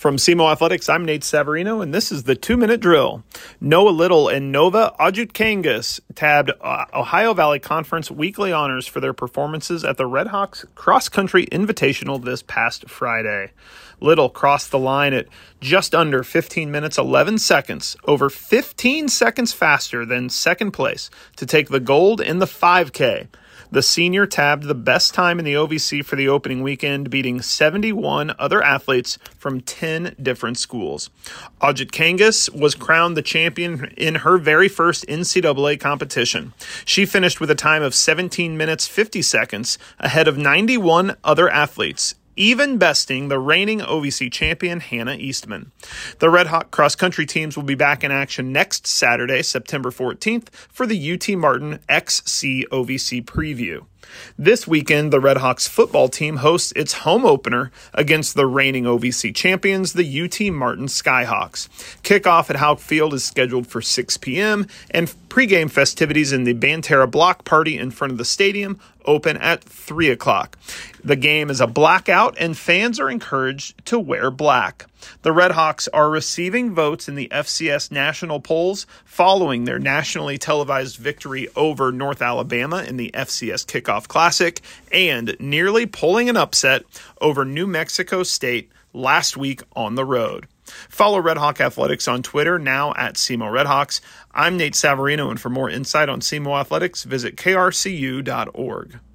From SEMO Athletics, I'm Nate Savarino, and this is the 2-Minute Drill. Noah Little and Nova Ojutkangas tabbed Ohio Valley Conference weekly honors for their performances at the Redhawks Cross Country Invitational this past Friday. Little crossed the line at just under 15 minutes, 11 seconds, over 15 seconds faster than second place to take the gold in the 5K. The senior tabbed the best time in the OVC for the opening weekend, beating 71 other athletes from 10 different schools. Ojutkangas was crowned the champion in her very first NCAA competition. She finished with a time of 17 minutes 50 seconds ahead of 91 other athletes, even besting the reigning OVC champion, Hannah Eastman. The Red Hawk cross-country teams will be back in action next Saturday, September 14th, for the UT Martin XC OVC preview. This weekend, the Red Hawks football team hosts its home opener against the reigning OVC champions, the UT Martin Skyhawks. Kickoff at Houck Field is scheduled for 6 p.m., and pregame festivities in the Banterra Block Party in front of the stadium open at 3 o'clock. The game is a blackout, and fans are encouraged to wear black. The Red Hawks are receiving votes in the FCS national polls following their nationally televised victory over North Alabama in the FCS Kickoff Classic and nearly pulling an upset over New Mexico State last week on the road. Follow Red Hawk Athletics on Twitter, now at SEMO Redhawks. I'm Nate Savarino, and for more insight on SEMO Athletics, visit krcu.org.